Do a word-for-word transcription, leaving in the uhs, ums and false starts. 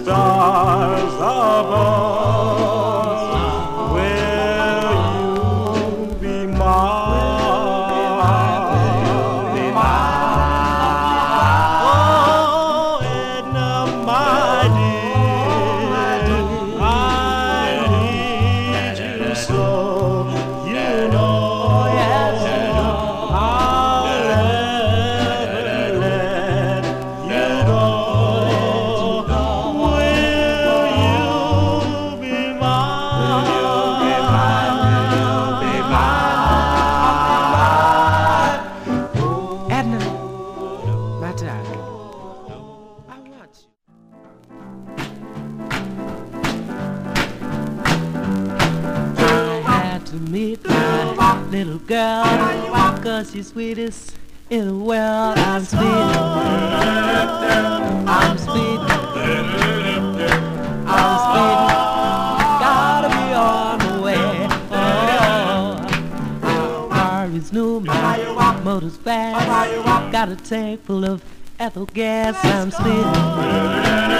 stars above. Will you be mine? Oh, Edna, my dear, I need you so. You know I'll never let you go. To meet my little girl, cause she's sweetest in the world. I'm sweet, I'm sweet, I'm sweet, gotta be on the way. Oh, car is new, my motor's fast, got a tank full of ethyl gas. I'm sweet.